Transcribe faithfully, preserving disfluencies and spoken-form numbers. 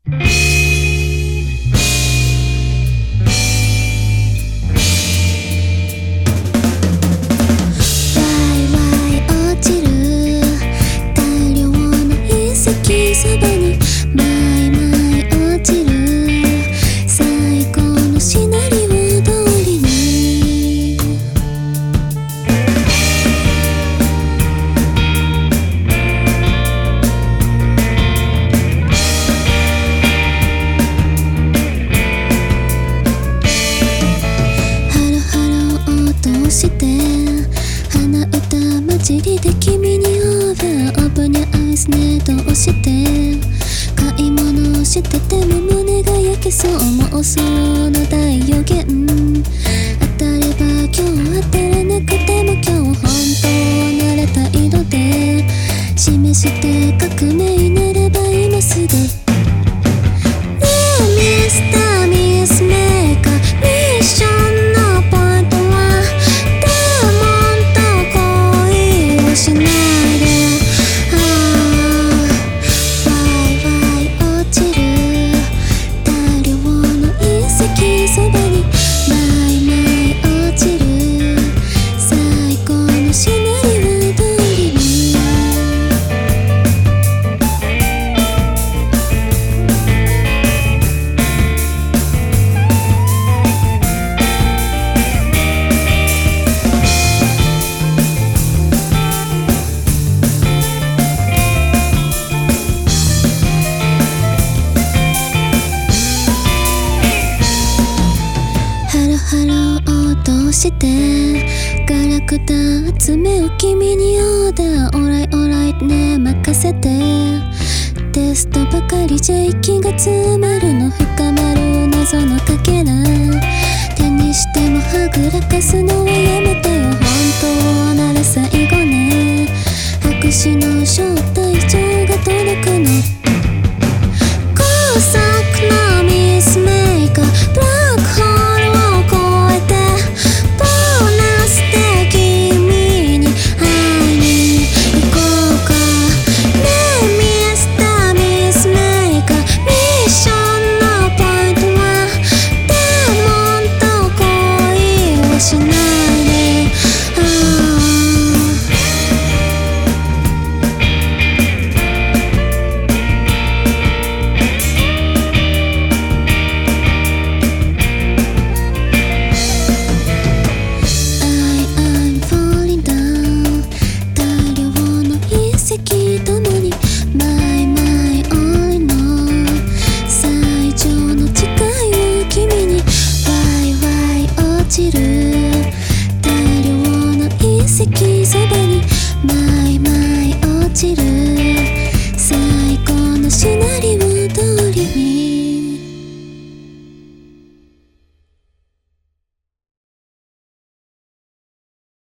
そばにマイマイ落ちる最高のシナリオ通りにハロハロ音して鼻歌混じりで君にオーバーオープンにアイスネット押して買い物してても胸が焼けそう妄想の大予言当たれば今日当たらなくても今日本当なら態度で示して革命ならば今すぐねえミスターミスメーカーミッションのポイントはデーモンと恋をしないでそばにマイマイ落ちる最高のシナリオ通りにハローとしてガラクタ集めを君にオーダーオーライオーライね任せてテストばかりじゃ息が詰まるの深まる謎のかけら手にしてもはぐらかすのはやめてよ本当なら最後ね白紙の招待状が届くの高速のミスメーカーブラックホール共にマイマイオールの最上の誓いを君にワイワイ落ちる大量の隕石そばにマイマイ落ちる